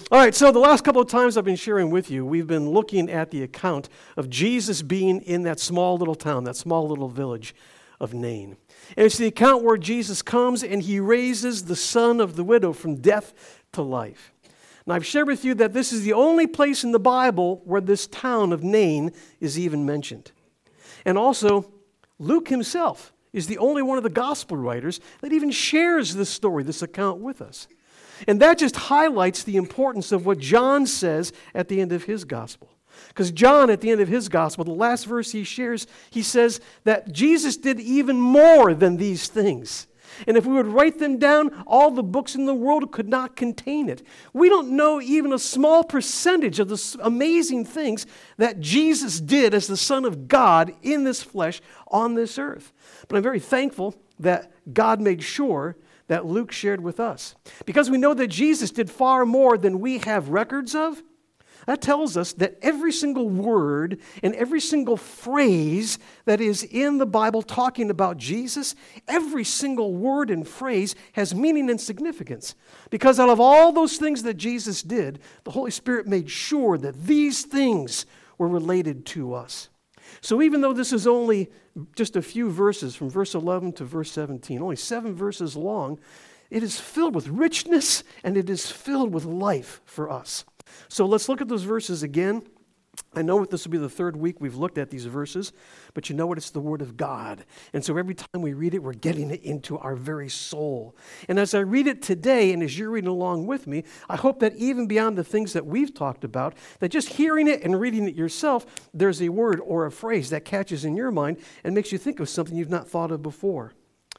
All right, so the last couple of times I've been sharing with you, we've been looking at the account of Jesus being in that small little town, that small little village of Nain. And it's the account where Jesus comes and he raises the son of the widow from death to life. And I've shared with you that this is the only place in the Bible where this town of Nain is even mentioned. And also, Luke himself is the only one of the gospel writers that even shares this story, this account with us. And that just highlights the importance of what John says at the end of his gospel. Because John, at the end of his gospel, the last verse he shares, he says that Jesus did even more than these things. And if we would write them down, all the books in the world could not contain it. We don't know even a small percentage of the amazing things that Jesus did as the Son of God in this flesh on this earth. But I'm very thankful that God made sure that Luke shared with us. Because we know that Jesus did far more than we have records of. That tells us that every single word and every single phrase that is in the Bible talking about Jesus, every single word and phrase has meaning and significance. Because out of all those things that Jesus did, the Holy Spirit made sure that these things were related to us. So even though this is only just a few verses from verse 11 to verse 17, only 7 verses long, it is filled with richness and it is filled with life for us. So let's look at those verses again. I know this will be the third week we've looked at these verses, but you know what? It's the Word of God. And so every time we read it, we're getting it into our very soul. And as I read it today, and as you're reading along with me, I hope that even beyond the things that we've talked about, that just hearing it and reading it yourself, there's a word or a phrase that catches in your mind and makes you think of something you've not thought of before.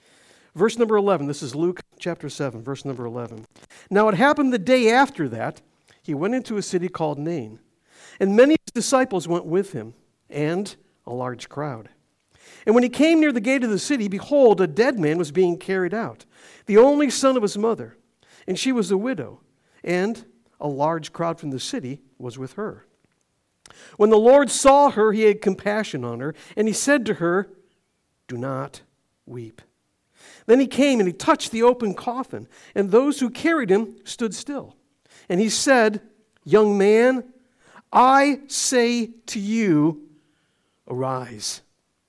Verse number 11, this is Luke chapter 7, verse number 11. Now it happened the day after that, he went into a city called Nain, and many of his disciples went with him, and a large crowd. And when he came near the gate of the city, behold, a dead man was being carried out, the only son of his mother, and she was a widow, and a large crowd from the city was with her. When the Lord saw her, he had compassion on her, and he said to her, "Do not weep." Then he came and he touched the open coffin, and those who carried him stood still. And he said, "Young man, I say to you, arise."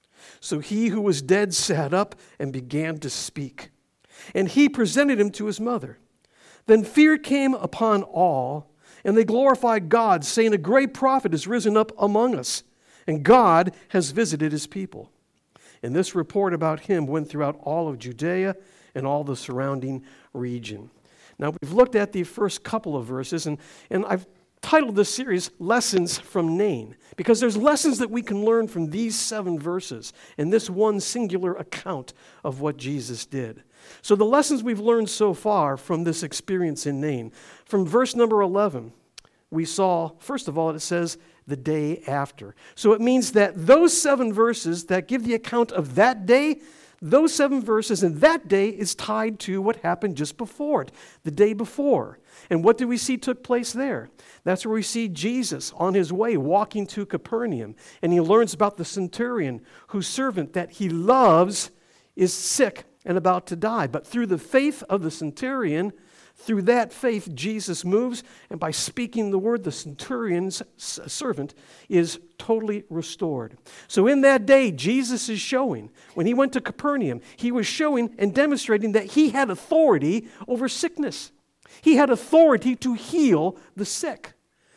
So he who was dead sat up and began to speak. And he presented him to his mother. Then fear came upon all, and they glorified God, saying, "A great prophet is risen up among us, and God has visited his people." And this report about him went throughout all of Judea and all the surrounding region. Now, we've looked at the first couple of verses, and I've titled this series, Lessons from Nain, because there's lessons that we can learn from these 7 verses and this one singular account of what Jesus did. So the lessons we've learned so far from this experience in Nain, from verse number 11, we saw, first of all, it says, the day after. So it means that those 7 verses that give the account of that day, those 7 verses and that day is tied to what happened just before it, the day before. And what do we see took place there? That's where we see Jesus on his way walking to Capernaum. And he learns about the centurion whose servant that he loves is sick and about to die. But through the faith of the centurion, through that faith, Jesus moves, and by speaking the word, the centurion's servant is totally restored. So in that day, Jesus is showing, when he went to Capernaum, he was showing and demonstrating that he had authority over sickness. He had authority to heal the sick.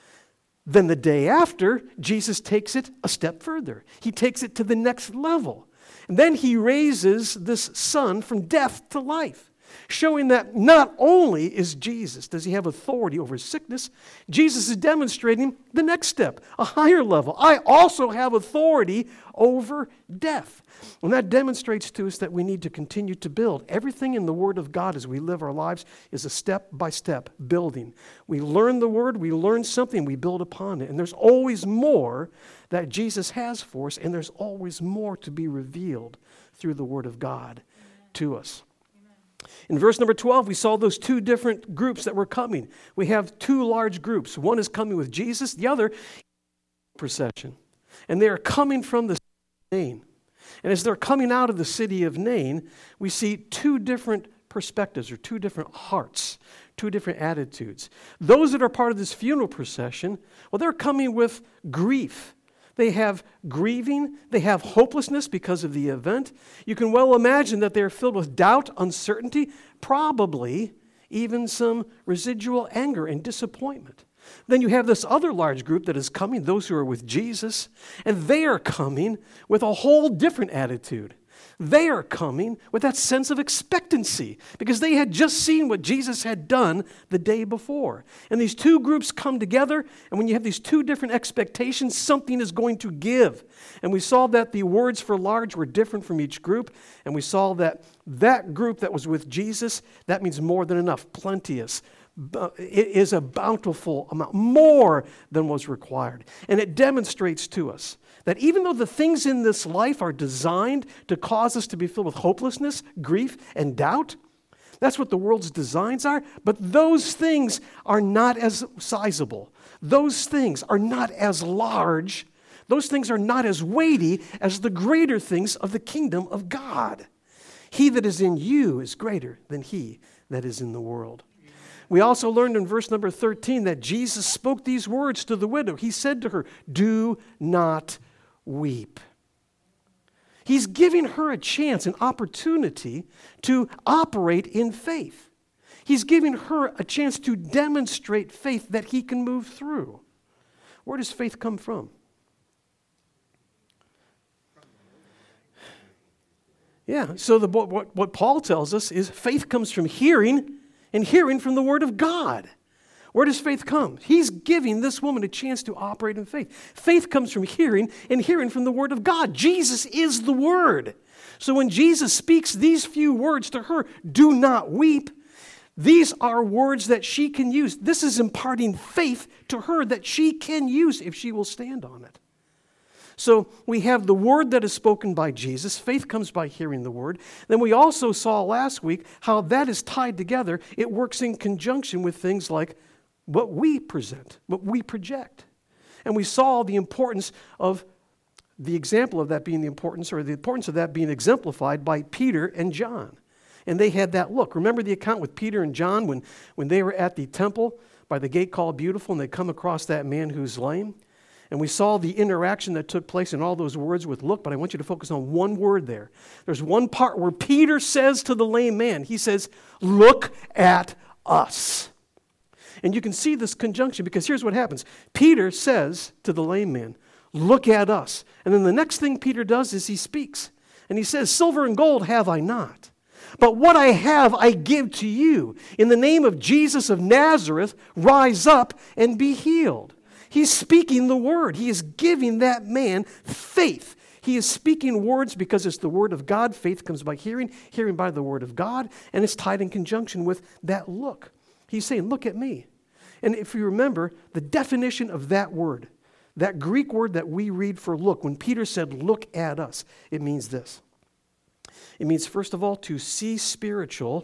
Then the day after, Jesus takes it a step further. He takes it to the next level. And then he raises this son from death to life, showing that not only is Jesus, does he have authority over sickness, Jesus is demonstrating the next step, a higher level. I also have authority over death. And that demonstrates to us that we need to continue to build. Everything in the Word of God as we live our lives is a step-by-step building. We learn the Word, we learn something, we build upon it. And there's always more that Jesus has for us, and there's always more to be revealed through the Word of God to us. In verse number 12, we saw those 2 different groups that were coming. We have 2 large groups. One is coming with Jesus, the other procession. And they are coming from the city of Nain. And as they're coming out of the city of Nain, we see 2 different perspectives or two different hearts, two different attitudes. Those that are part of this funeral procession, well, they're coming with grief. They have grieving, they have hopelessness because of the event. You can well imagine that they're filled with doubt, uncertainty, probably even some residual anger and disappointment. Then you have this other large group that is coming, those who are with Jesus, and they are coming with a whole different attitude. They are coming with that sense of expectancy because they had just seen what Jesus had done the day before. And these two groups come together, and when you have these two different expectations, something is going to give. And we saw that the words for large were different from each group, and we saw that that group that was with Jesus, that means more than enough, plenteous. It is a bountiful amount, more than was required. And it demonstrates to us that even though the things in this life are designed to cause us to be filled with hopelessness, grief, and doubt, that's what the world's designs are, but those things are not as sizable. Those things are not as large. Those things are not as weighty as the greater things of the kingdom of God. He that is in you is greater than he that is in the world. We also learned in verse number 13 that Jesus spoke these words to the widow. He said to her, "Do not weep." He's giving her a chance, an opportunity to operate in faith. He's giving her a chance to demonstrate faith that he can move through. Where does faith come from? Yeah, so what Paul tells us is faith comes from hearing, and hearing from the Word of God. Where does faith come? He's giving this woman a chance to operate in faith. Faith comes from hearing, and hearing from the Word of God. Jesus is the Word. So when Jesus speaks these few words to her, "Do not weep," these are words that she can use. This is imparting faith to her that she can use if she will stand on it. So we have the word that is spoken by Jesus. Faith comes by hearing the word. Then we also saw last week how that is tied together. It works in conjunction with things like what we present, what we project. And we saw the importance of the example of that being the importance of that being exemplified by Peter and John. And they had that look. Remember the account with Peter and John when they were at the temple by the gate called Beautiful and they come across that man who's lame? And we saw the interaction that took place in all those words with look, but I want you to focus on one word there. There's one part where Peter says to the lame man, he says, "Look at us." And you can see this conjunction because here's what happens. Peter says to the lame man, "Look at us." And then the next thing Peter does is he speaks. And he says, "Silver and gold have I not, but what I have I give to you. In the name of Jesus of Nazareth, rise up and be healed." He's speaking the word. He is giving that man faith. He is speaking words because it's the word of God. Faith comes by hearing, hearing by the word of God, and it's tied in conjunction with that look. He's saying, "Look at me." And if you remember, the definition of that word, that Greek word that we read for look, when Peter said, "Look at us," it means this. It means, first of all, to see spiritual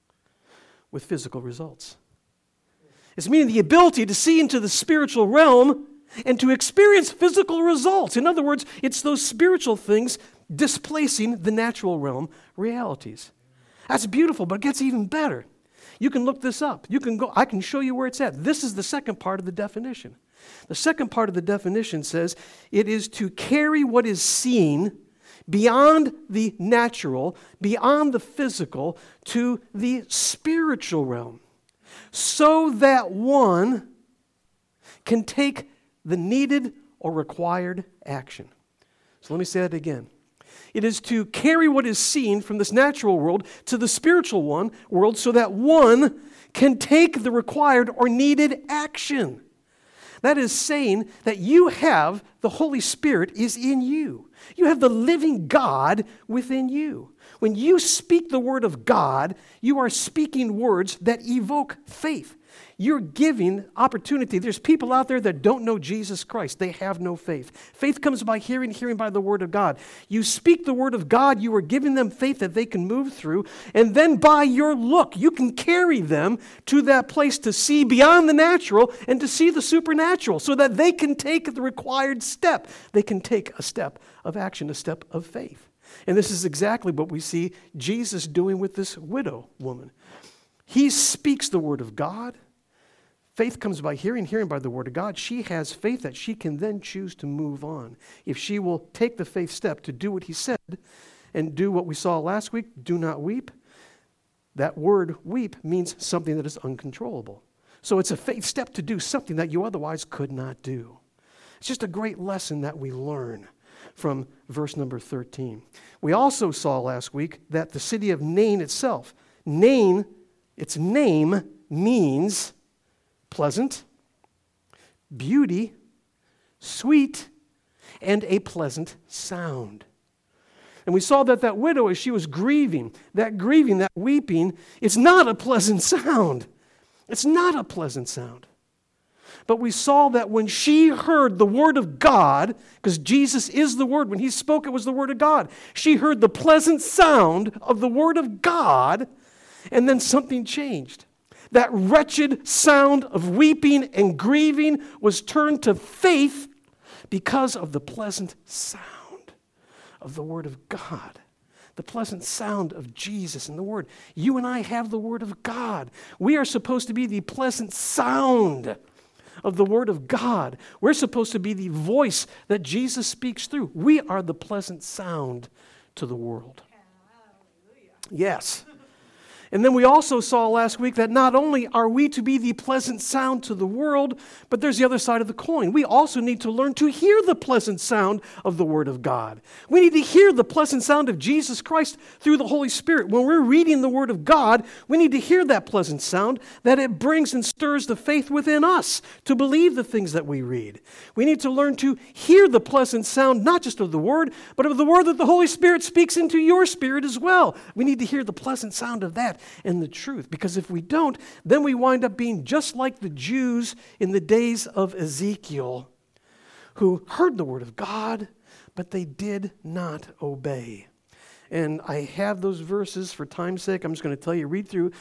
with physical results. It's meaning the ability to see into the spiritual realm and to experience physical results. In other words, it's those spiritual things displacing the natural realm realities. That's beautiful, but it gets even better. You can look this up. You can go, I can show you where it's at. This is the second part of the definition. The second part of the definition says it is to carry what is seen beyond the natural, beyond the physical, to the spiritual realm, so that one can take the needed or required action. So let me say that again. It is to carry what is seen from this natural world to the spiritual world so that one can take the required or needed action. That is saying that you have the Holy Spirit is in you. You have the living God within you. When you speak the word of God, you are speaking words that evoke faith. You're giving opportunity. There's people out there that don't know Jesus Christ. They have no faith. Faith comes by hearing, hearing by the word of God. You speak the word of God, you are giving them faith that they can move through, and then by your look, you can carry them to that place to see beyond the natural and to see the supernatural so that they can take the required step. They can take a step of action, a step of faith. And this is exactly what we see Jesus doing with this widow woman. He speaks the word of God. Faith comes by hearing, hearing by the word of God. She has faith that she can then choose to move on. If she will take the faith step to do what he said and do what we saw last week, do not weep. That word weep means something that is uncontrollable. So it's a faith step to do something that you otherwise could not do. It's just a great lesson that we learn from verse number 13. We also saw last week that the city of Nain itself, Nain, its name means pleasant, beauty, sweet, and a pleasant sound. And we saw that widow, as she was grieving, that weeping, it's not a pleasant sound. It's not a pleasant sound. But we saw that when she heard the word of God, because Jesus is the word, when he spoke, it was the word of God. She heard the pleasant sound of the word of God, and then something changed. That wretched sound of weeping and grieving was turned to faith because of the pleasant sound of the word of God. The pleasant sound of Jesus and the word. You and I have the word of God. We are supposed to be the pleasant sound of the word of God. We're supposed to be the voice that Jesus speaks through. We are the pleasant sound to the world. Yes. And then we also saw last week that not only are we to be the pleasant sound to the world, but there's the other side of the coin. We also need to learn to hear the pleasant sound of the Word of God. We need to hear the pleasant sound of Jesus Christ through the Holy Spirit. When we're reading the Word of God, we need to hear that pleasant sound, that it brings and stirs the faith within us to believe the things that we read. We need to learn to hear the pleasant sound, not just of the Word, but of the Word that the Holy Spirit speaks into your spirit as well. We need to hear the pleasant sound of that and the truth. Because if we don't, then we wind up being just like the Jews in the days of Ezekiel, who heard the word of God, but they did not obey. And I have those verses for time's sake. I'm just going to tell you, read through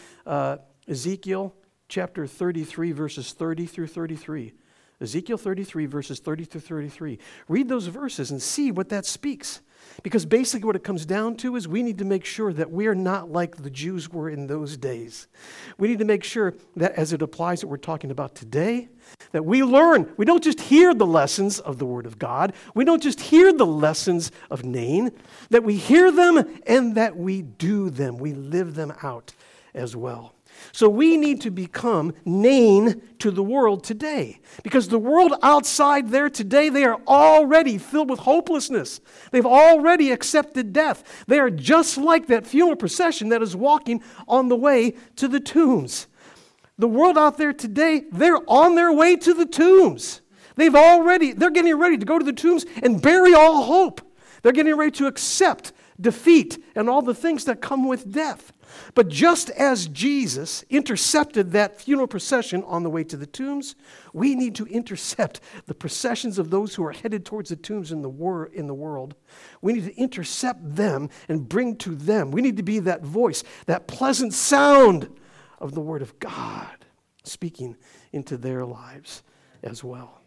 Ezekiel chapter 33, verses 30 through 33. Ezekiel 33, verses 30 through 33. Read those verses and see what that speaks. Because basically what it comes down to is we need to make sure that we are not like the Jews were in those days. We need to make sure that as it applies that we're talking about today, that we learn. We don't just hear the lessons of the Word of God. We don't just hear the lessons of Nain. That we hear them and that we do them. We live them out as well. So we need to become Nain to the world today. Because the world outside there today, they are already filled with hopelessness. They've already accepted death. They are just like that funeral procession that is walking on the way to the tombs. The world out there today, they're on their way to the tombs. They're getting ready to go to the tombs and bury all hope. They're getting ready to accept defeat and all the things that come with death. But just as Jesus intercepted that funeral procession on the way to the tombs, we need to intercept the processions of those who are headed towards the tombs in the world. We need to intercept them and bring to them. We need to be that voice, that pleasant sound of the Word of God speaking into their lives as well.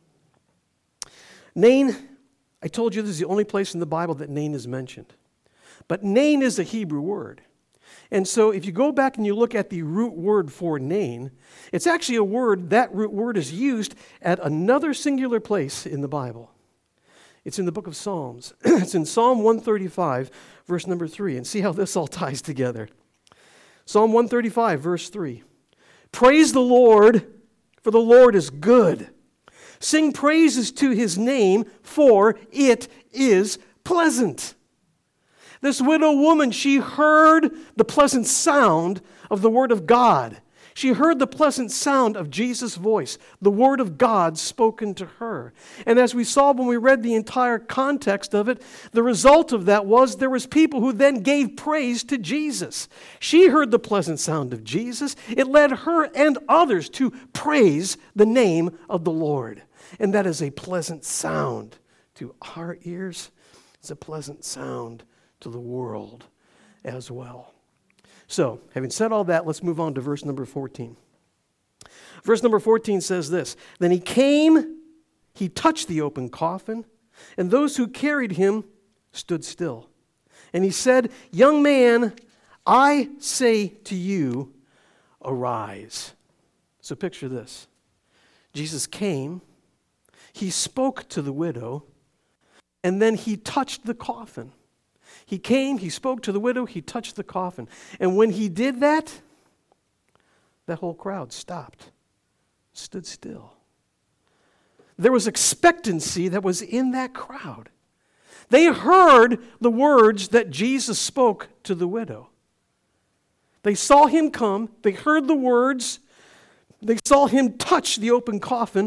Nain, I told you this is the only place in the Bible that Nain is mentioned. But Nain is a Hebrew word. And so if you go back and you look at the root word for Nain, it's actually a word, that root word is used at another singular place in the Bible. It's in the book of Psalms. It's in Psalm 135, verse number 3. And see how this all ties together. Psalm 135, verse 3. Praise the Lord, for the Lord is good. Sing praises to his name, for it is pleasant. This widow woman, she heard the pleasant sound of the Word of God. She heard the pleasant sound of Jesus' voice, the Word of God spoken to her. And as we saw when we read the entire context of it, the result of that was there was people who then gave praise to Jesus. She heard the pleasant sound of Jesus. It led her and others to praise the name of the Lord. And that is a pleasant sound to our ears. It's a pleasant sound to the world as well. So, having said all that, let's move on to verse number 14. Verse number 14 says this, Then he came, he touched the open coffin, and those who carried him stood still. And he said, "Young man, I say to you, arise." So picture this. Jesus came, he spoke to the widow, and then he touched the coffin. He came, he spoke to the widow, he touched the coffin. And when he did that, that whole crowd stopped, stood still. There was expectancy that was in that crowd. They heard the words that Jesus spoke to the widow. They saw him come, they heard the words, they saw him touch the open coffin,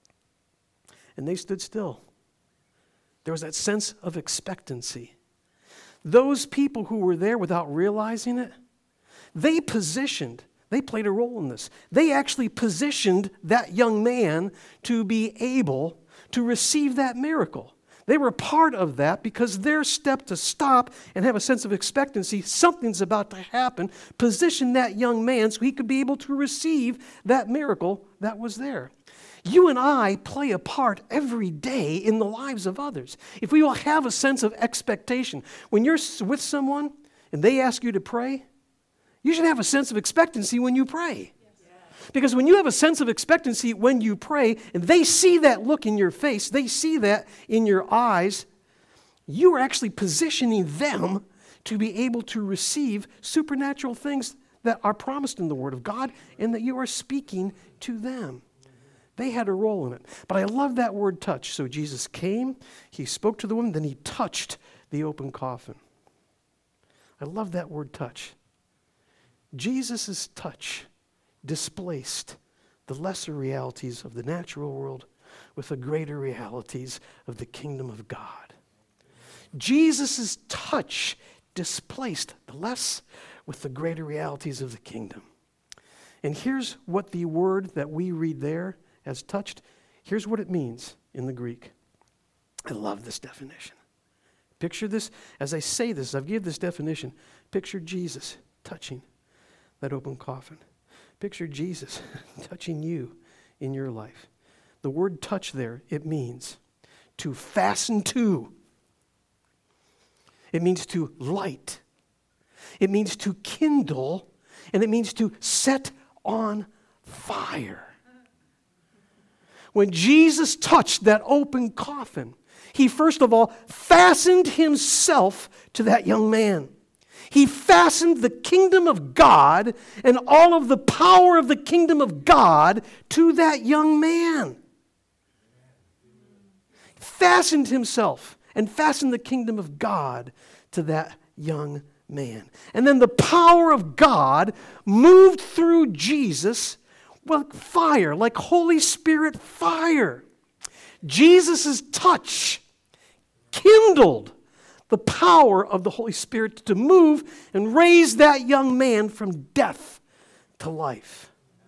and they stood still. There was that sense of expectancy. Those people who were there without realizing it, they played a role in this. They actually positioned that young man to be able to receive that miracle. They were part of that because their step to stop and have a sense of expectancy, something's about to happen, positioned that young man so he could be able to receive that miracle that was there. You and I play a part every day in the lives of others. If we will have a sense of expectation, when you're with someone and they ask you to pray, you should have a sense of expectancy when you pray. Because when you have a sense of expectancy when you pray, and they see that look in your face, they see that in your eyes, you are actually positioning them to be able to receive supernatural things that are promised in the Word of God and that you are speaking to them. They had a role in it. But I love that word touch. So Jesus came, he spoke to the woman, then he touched the open coffin. I love that word touch. Jesus' touch displaced the lesser realities of the natural world with the greater realities of the kingdom of God. Jesus' touch displaced the less with the greater realities of the kingdom. And here's what the word that we read there as touched, here's what it means in the Greek. I love this definition. Picture this, as I say this, I've given this definition, picture Jesus touching that open coffin. Picture Jesus touching you in your life. The word touch there, it means to fasten to. It means to light. It means to kindle. And it means to set on fire. When Jesus touched that open coffin, he first of all fastened himself to that young man. He fastened the kingdom of God and all of the power of the kingdom of God to that young man. Fastened himself and fastened the kingdom of God to that young man. And then the power of God moved through Jesus like fire, like Holy Spirit fire. Jesus' touch kindled the power of the Holy Spirit to move and raise that young man from death to life.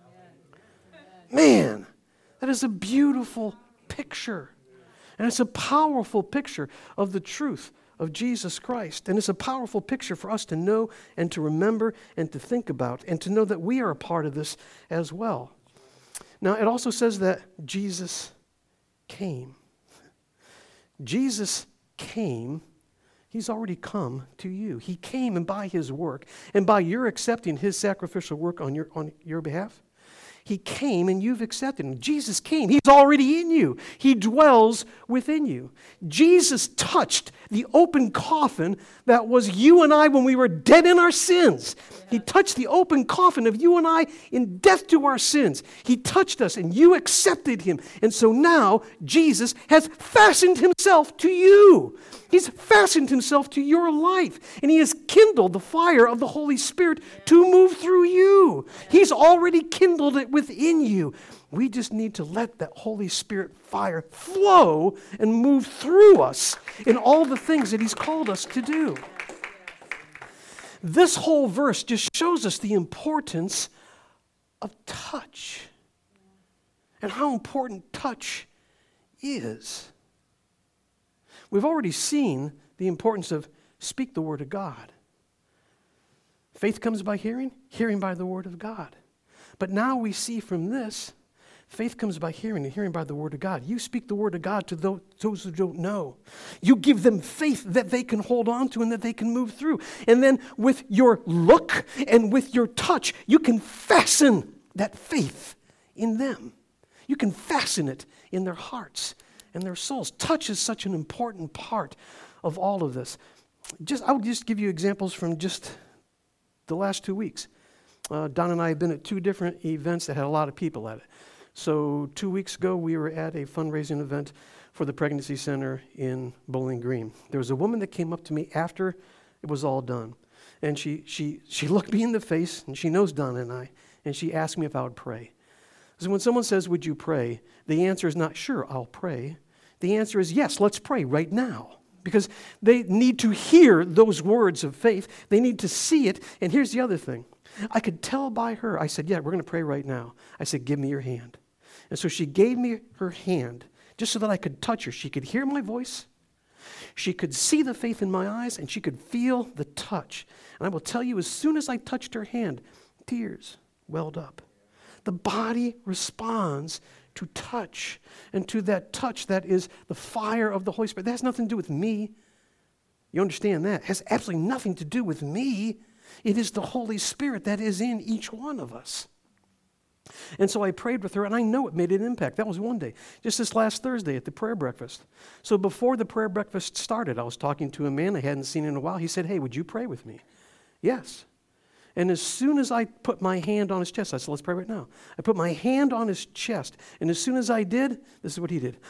Man, that is a beautiful picture. And it's a powerful picture of the truth of Jesus Christ. And it's a powerful picture for us to know and to remember and to think about and to know that we are a part of this as well. Now, it also says that Jesus came. Jesus came. He's already come to you. He came, and by his work, and by your accepting his sacrificial work on your behalf, he came and you've accepted him. Jesus came. He's already in you. He dwells within you. Jesus touched the open coffin that was you and I when we were dead in our sins. He touched the open coffin of you and I in death to our sins. He touched us and you accepted him. And so now Jesus has fastened himself to you. He's fastened himself to your life. And he has kindled the fire of the Holy Spirit to move through you. He's already kindled it within you. We just need to let that Holy Spirit fire flow and move through us in all the things that he's called us to do. This whole verse just shows us the importance of touch and how important touch is. We've already seen the importance of speak the word of God. Faith comes by hearing, hearing by the word of God. But now we see from this Faith comes by hearing, and hearing by the word of God. You speak the word of God to those who don't know. You give them faith that they can hold on to and that they can move through. And then with your look and with your touch, you can fasten that faith in them. You can fasten it in their hearts and their souls. Touch is such an important part of all of this. I'll just give you examples from just the last 2 weeks. Don and I have been at 2 different events that had a lot of people at it. So 2 weeks ago, we were at a fundraising event for the Pregnancy Center in Bowling Green. There was a woman that came up to me after it was all done. And she looked me in the face, and she knows Don and I, and she asked me if I would pray. So when someone says, would you pray? The answer is not, sure, I'll pray. The answer is, yes, let's pray right now. Because they need to hear those words of faith. They need to see it. And here's the other thing. I could tell by her. I said, yeah, we're going to pray right now. I said, give me your hand. And so she gave me her hand just so that I could touch her. She could hear my voice. She could see the faith in my eyes, and she could feel the touch. And I will tell you, as soon as I touched her hand, tears welled up. The body responds to touch, and to that touch that is the fire of the Holy Spirit. That has nothing to do with me. You understand that? It has absolutely nothing to do with me. It is the Holy Spirit that is in each one of us. And so I prayed with her, and I know it made an impact. That was one day. Just this last Thursday at the prayer breakfast. So before the prayer breakfast started, I was talking to a man I hadn't seen in a while. He said, hey, would you pray with me? Yes. And as soon as I put my hand on his chest, I said, let's pray right now. I put my hand on his chest, and as soon as I did, this is what he did.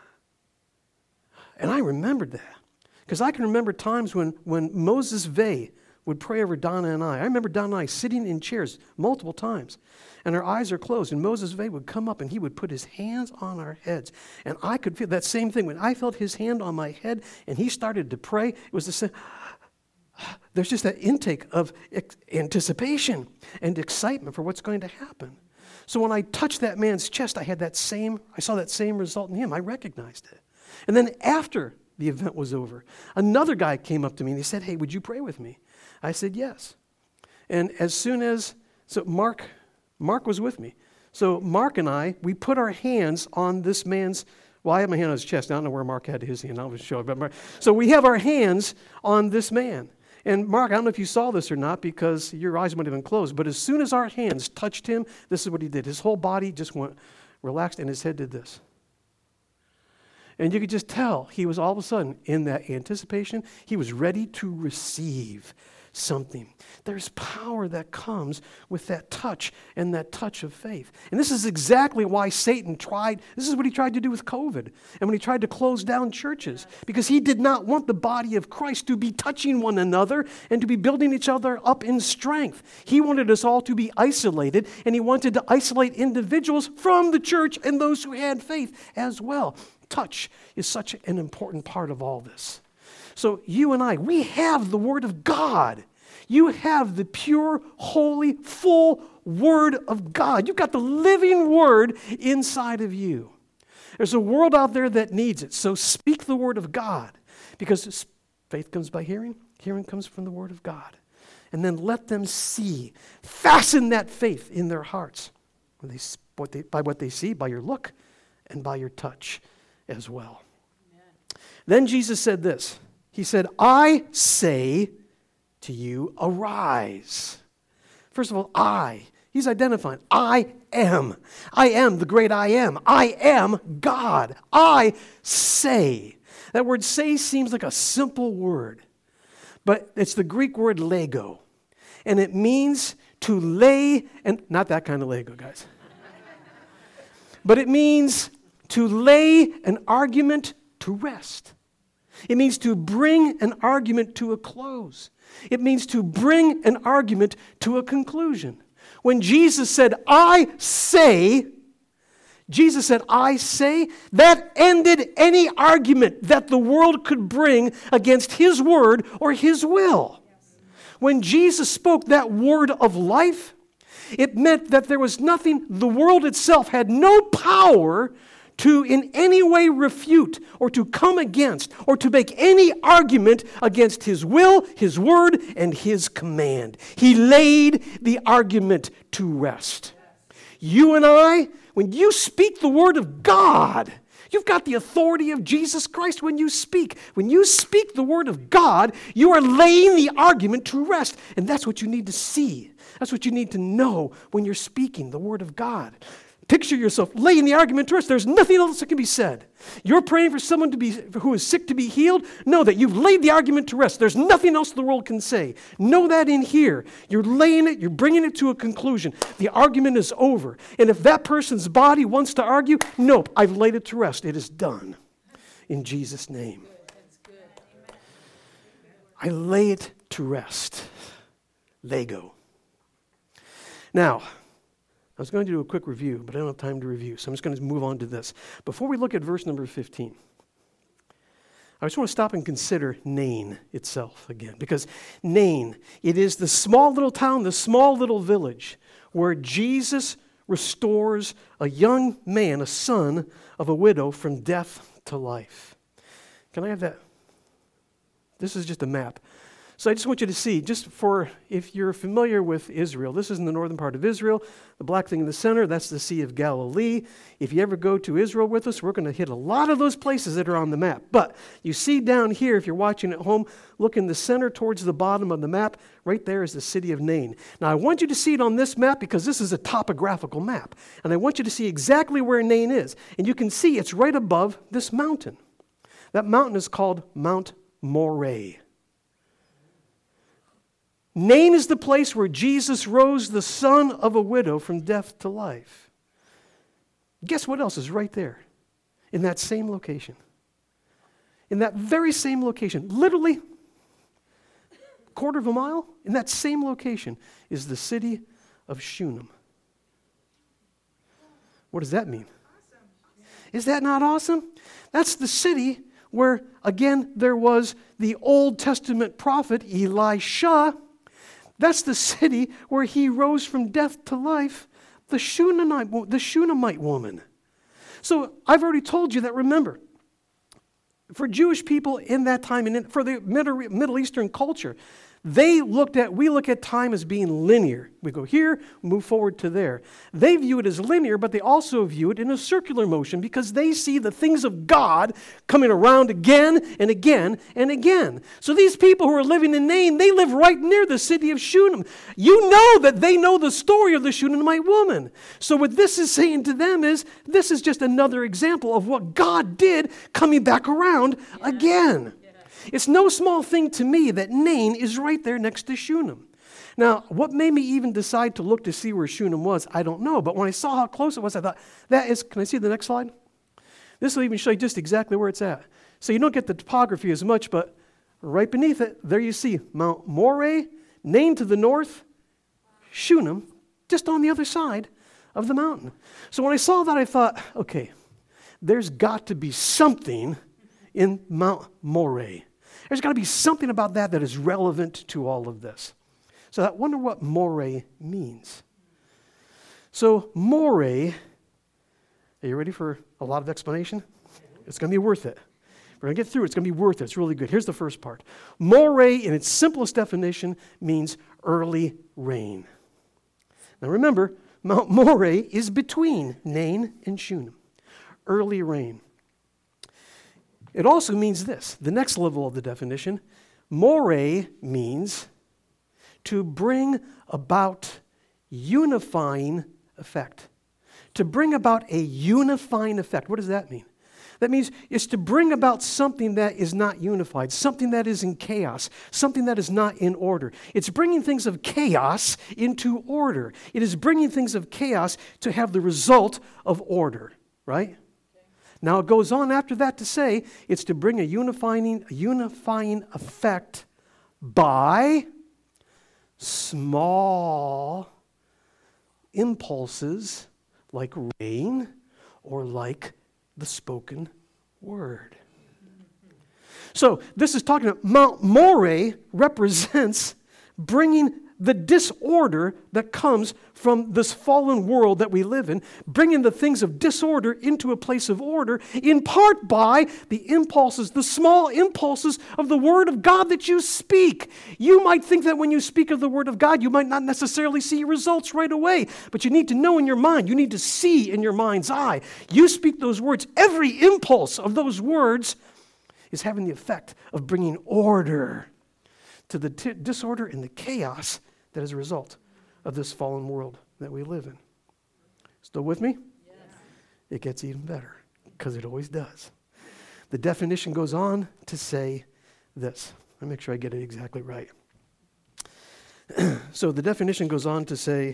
And I remembered that. Because I can remember times when Moses Vey would pray over Donna and I. I remember Donna and I sitting in chairs multiple times, and our eyes are closed, and Moses Vey would come up, and he would put his hands on our heads. And I could feel that same thing. When I felt his hand on my head, and he started to pray, it was the same. There's just that intake of anticipation and excitement for what's going to happen. So when I touched that man's chest, I saw that same result in him. I recognized it. And then after the event was over, another guy came up to me and he said, hey, would you pray with me? I said, yes. And Mark was with me. So Mark and I, we put our hands on this man's, well, I had my hand on his chest. I don't know where Mark had his hand. I'll just show it. So we have our hands on this man. And Mark, I don't know if you saw this or not because your eyes might have been closed, but as soon as our hands touched him, this is what he did. His whole body just went relaxed and his head did this. And you could just tell he was all of a sudden in that anticipation. He was ready to receive something. There's power that comes with that touch and that touch of faith. And this is exactly why Satan this is what he tried to do with COVID and when he tried to close down churches, because he did not want the body of Christ to be touching one another and to be building each other up in strength. He wanted us all to be isolated, and he wanted to isolate individuals from the church and those who had faith as well. Touch is such an important part of all this. So you and I, we have the Word of God. You have the pure, holy, full Word of God. You've got the living Word inside of you. There's a world out there that needs it. So speak the Word of God, because faith comes by hearing. Hearing comes from the Word of God. And then let them see. Fasten that faith in their hearts by what they see, by your look, and by your touch as well. Amen. Then Jesus said this. He said, I say to you, arise. First of all, he's identifying, I am the great I am. I am God. I say. That word say seems like a simple word, but it's the Greek word lego, and it means to lay, and not that kind of Lego, guys, but it means to lay an argument to rest. It means to bring an argument to a close. It means to bring an argument to a conclusion. When Jesus said, I say, that ended any argument that the world could bring against his word or his will. When Jesus spoke that word of life, it meant that there was nothing, the world itself had no power to in any way refute or to come against or to make any argument against his will, his word, and his command. He laid the argument to rest. You and I, when you speak the word of God, you've got the authority of Jesus Christ when you speak. When you speak the word of God, you are laying the argument to rest. And that's what you need to see. That's what you need to know when you're speaking the word of God. Picture yourself laying the argument to rest. There's nothing else that can be said. You're praying for someone who is sick to be healed. Know that you've laid the argument to rest. There's nothing else the world can say. Know that in here. You're laying it, you're bringing it to a conclusion. The argument is over. And if that person's body wants to argue, nope, I've laid it to rest. It is done. In Jesus' name. I lay it to rest. Lego. Now, I was going to do a quick review, but I don't have time to review, so I'm just going to move on to this. Before we look at verse number 15, I just want to stop and consider Nain itself again, because Nain, it is the small little town, the small little village where Jesus restores a young man, a son of a widow, from death to life. Can I have that? This is just a map. So I just want you to see, just for, if you're familiar with Israel, this is in the northern part of Israel. The black thing in the center, that's the Sea of Galilee. If you ever go to Israel with us, we're going to hit a lot of those places that are on the map. But you see down here, if you're watching at home, look in the center towards the bottom of the map. Right there is the city of Nain. Now I want you to see it on this map because this is a topographical map. And I want you to see exactly where Nain is. And you can see it's right above this mountain. That mountain is called Mount Moreh. Nain is the place where Jesus rose the son of a widow from death to life. Guess what else is right there? In that same location. In that very same location. Literally, a quarter of a mile, in that same location is the city of Shunem. What does that mean? Is that not awesome? That's the city where, again, there was the Old Testament prophet Elisha. That's the city where he rose from death to life, the Shunammite woman. So I've already told you that, remember, for Jewish people in that time, and for the Middle Eastern culture, we look at time as being linear. We go here, move forward to there. They view it as linear, but they also view it in a circular motion because they see the things of God coming around again and again and again. So these people who are living in Nain, they live right near the city of Shunem. You know that they know the story of the Shunammite woman. So what this is saying to them is, this is just another example of what God did coming back around again. It's no small thing to me that Nain is right there next to Shunem. Now, what made me even decide to look to see where Shunem was, I don't know. But when I saw how close it was, I thought, can I see the next slide? This will even show you just exactly where it's at. So you don't get the topography as much, but right beneath it, there you see Mount Moreh, Nain to the north, Shunem, just on the other side of the mountain. So when I saw that, I thought, okay, there's got to be something in Mount Moreh. There's got to be something about that is relevant to all of this. So I wonder what Moreh means. So Moreh, are you ready for a lot of explanation? It's going to be worth it. We're going to get through it. It's going to be worth it. It's really good. Here's the first part. Moreh, in its simplest definition, means early rain. Now remember, Mount Moreh is between Nain and Shunem. Early rain. It also means this, the next level of the definition. Moreh means to bring about unifying effect. To bring about a unifying effect. What does that mean? That means it's to bring about something that is not unified, something that is in chaos, something that is not in order. It's bringing things of chaos into order. It is bringing things of chaos to have the result of order, right? Now it goes on after that to say it's to bring a unifying effect by small impulses like rain or like the spoken word. So this is talking about Mount Moreh represents bringing the disorder that comes from this fallen world that we live in, bringing the things of disorder into a place of order, in part by the impulses, the small impulses of the Word of God that you speak. You might think that when you speak of the Word of God, you might not necessarily see results right away, but you need to know in your mind, you need to see in your mind's eye. You speak those words, every impulse of those words is having the effect of bringing order to the disorder and the chaos that is a result of this fallen world that we live in. Still with me? Yes. It gets even better, because it always does. The definition goes on to say this. Let me make sure I get it exactly right. So the definition goes on to say,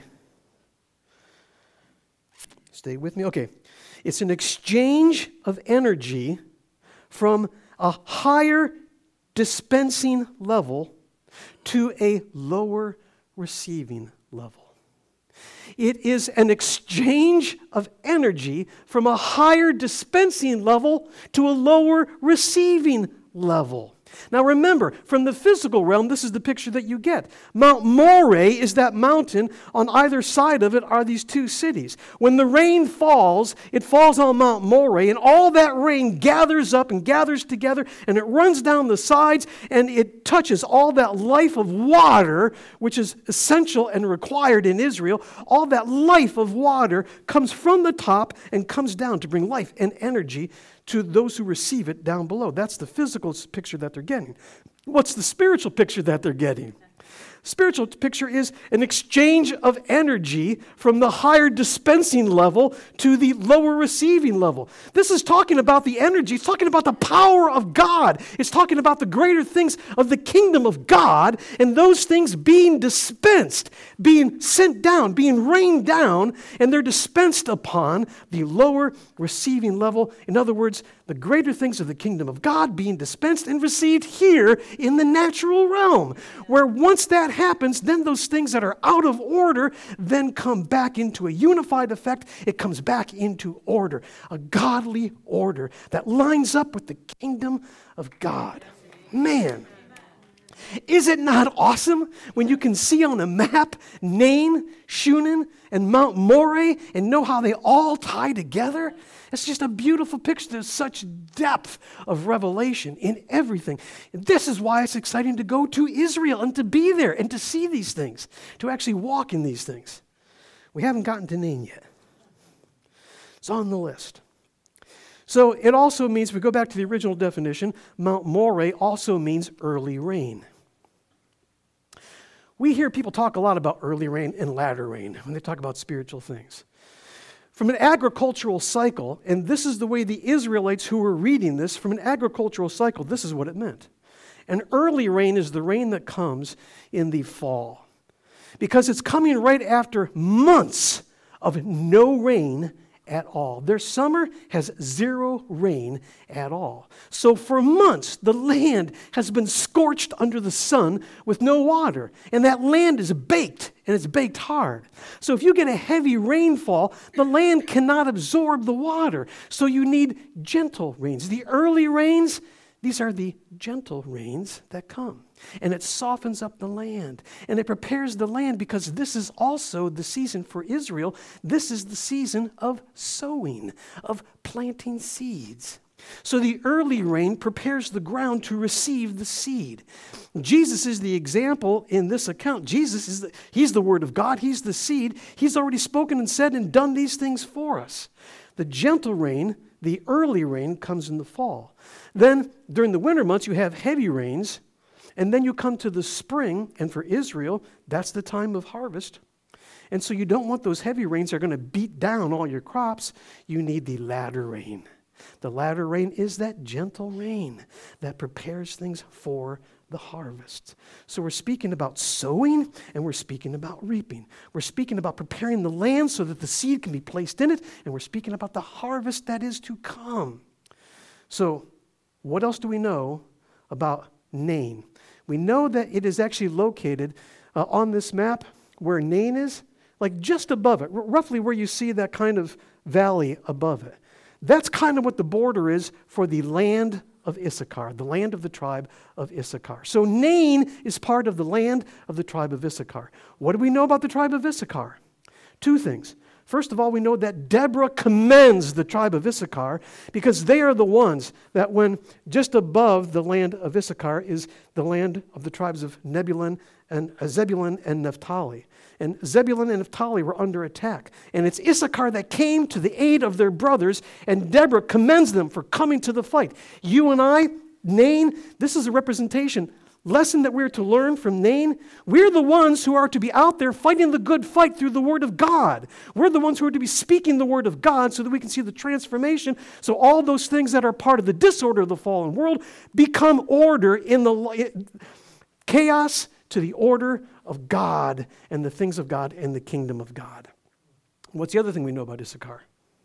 stay with me? Okay. It's an exchange of energy from a higher dispensing level to a lower receiving level. It is an exchange of energy from a higher dispensing level to a lower receiving level. Now remember, from the physical realm, this is the picture that you get. Mount Moreh is that mountain. On either side of it are these two cities. When the rain falls, it falls on Mount Moreh, and all that rain gathers up and gathers together, and it runs down the sides, and it touches all that life of water, which is essential and required in Israel. All that life of water comes from the top and comes down to bring life and energy to those who receive it down below. That's the physical picture that they're getting. What's the spiritual picture that they're getting? Spiritual picture is an exchange of energy from the higher dispensing level to the lower receiving level. This is talking about the energy. It's talking about the power of God. It's talking about the greater things of the kingdom of God, and those things being dispensed, being sent down, being rained down, and they're dispensed upon the lower receiving level. In other words, the greater things of the kingdom of God being dispensed and received here in the natural realm, where once that happens, then those things that are out of order then come back into a unified effect. It comes back into order, a godly order that lines up with the kingdom of God. Man, is it not awesome when you can see on a map Nain, Shunem, and Mount Moreh and know how they all tie together? It's just a beautiful picture. There's such depth of revelation in everything. And this is why it's exciting to go to Israel and to be there and to see these things, to actually walk in these things. We haven't gotten to Nain yet. It's on the list. So it also means, if we go back to the original definition, Mount Moreh also means early rain. We hear people talk a lot about early rain and latter rain when they talk about spiritual things. From an agricultural cycle, and this is the way the Israelites who were reading this, from an agricultural cycle, this is what it meant. An early rain is the rain that comes in the fall, because it's coming right after months of no rain at all. Their summer has zero rain at all. So for months, the land has been scorched under the sun with no water. And that land is baked, and it's baked hard. So if you get a heavy rainfall, the land cannot absorb the water. So you need gentle rains. The early rains, these are the gentle rains that come. And it softens up the land. And it prepares the land, because this is also the season for Israel. This is the season of sowing, of planting seeds. So the early rain prepares the ground to receive the seed. Jesus is the example in this account. Jesus he's the Word of God. He's the seed. He's already spoken and said and done these things for us. The gentle rain, the early rain, comes in the fall. Then during the winter months, you have heavy rains. And then you come to the spring, and for Israel, that's the time of harvest. And so you don't want those heavy rains that are going to beat down all your crops. You need the latter rain. The latter rain is that gentle rain that prepares things for the harvest. So we're speaking about sowing, and we're speaking about reaping. We're speaking about preparing the land so that the seed can be placed in it, and we're speaking about the harvest that is to come. So what else do we know about Nain? We know that it is actually located on this map where Nain is, like just above it, roughly where you see that kind of valley above it. That's kind of what the border is for the land of Issachar, the land of the tribe of Issachar. So Nain is part of the land of the tribe of Issachar. What do we know about the tribe of Issachar? Two things. First of all, we know that Deborah commends the tribe of Issachar because they are the ones that when just above the land of Issachar is the land of the tribes of Zebulun and Naphtali. And Zebulun and Naphtali were under attack. And it's Issachar that came to the aid of their brothers, and Deborah commends them for coming to the fight. You and I, Nain, this is a representation lesson that we're to learn from Nain. We're the ones who are to be out there fighting the good fight through the Word of God. We're the ones who are to be speaking the Word of God so that we can see the transformation, so all those things that are part of the disorder of the fallen world become order in the chaos to the order of God and the things of God and the kingdom of God. What's the other thing we know about Issachar?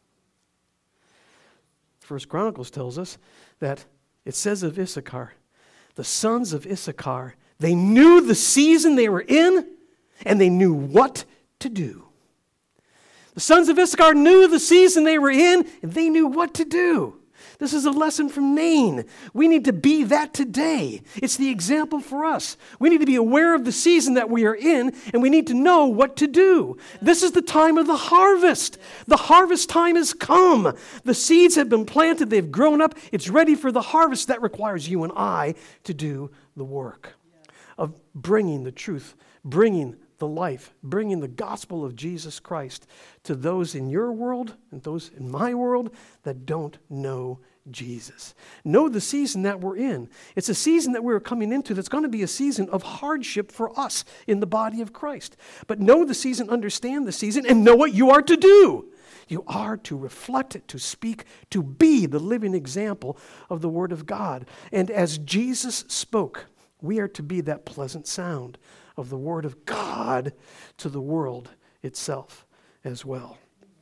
First Chronicles tells us that it says of Issachar, the sons of Issachar, they knew the season they were in, and they knew what to do. The sons of Issachar knew the season they were in, and they knew what to do. This is a lesson from Nain. We need to be that today. It's the example for us. We need to be aware of the season that we are in, and we need to know what to do. This is the time of the harvest. The harvest time has come. The seeds have been planted. They've grown up. It's ready for the harvest. That requires you and I to do the work of bringing the truth, bringing the life, bringing the gospel of Jesus Christ to those in your world and those in my world that don't know Jesus. Know the season that we're in. It's a season that we're coming into that's going to be a season of hardship for us in the body of Christ. But know the season, understand the season, and know what you are to do. You are to reflect it, to speak, to be the living example of the Word of God. And as Jesus spoke, we are to be that pleasant sound of the Word of God to the world itself as well.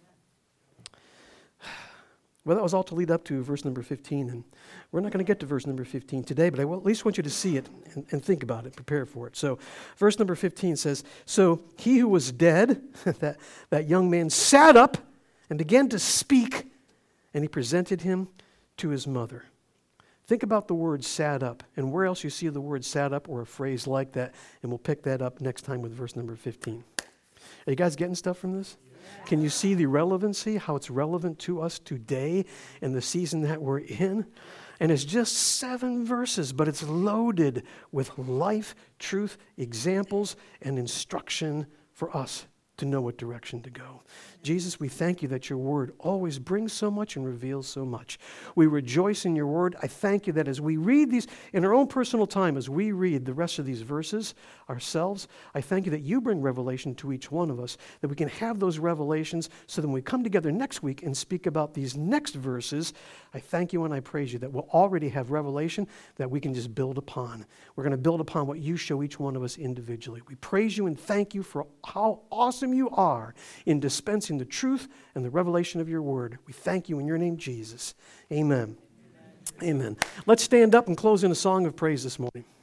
Well, that was all to lead up to verse number 15, and we're not going to get to verse number 15 today, but I at least want you to see it and think about it, prepare for it. So verse number 15 says, so he who was dead, that young man, sat up and began to speak, and he presented him to his mother. Think about the word sat up, and where else you see the word sat up or a phrase like that, and we'll pick that up next time with verse number 15. Are you guys getting stuff from this? Can you see the relevancy, how it's relevant to us today in the season that we're in? And it's just 7 verses, but it's loaded with life, truth, examples, and instruction for us to know what direction to go. Jesus, we thank you that your word always brings so much and reveals so much. We rejoice in your word. I thank you that as we read these in our own personal time, as we read the rest of these verses ourselves, I thank you that you bring revelation to each one of us, that we can have those revelations so that when we come together next week and speak about these next verses, I thank you and I praise you that we'll already have revelation that we can just build upon. We're going to build upon what you show each one of us individually. We praise you and thank you for how awesome you are in dispensing the truth and the revelation of your word. We thank you in your name, Jesus. Amen. Amen. Let's stand up and close in a song of praise this morning.